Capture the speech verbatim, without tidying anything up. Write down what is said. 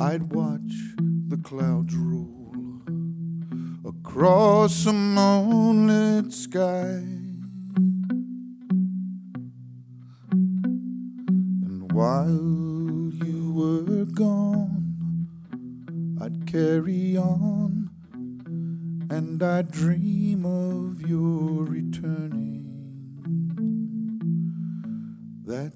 I'd watch the clouds roll across a moonlit sky, and while you were gone, I'd carry on, and I'd dream of your returning. That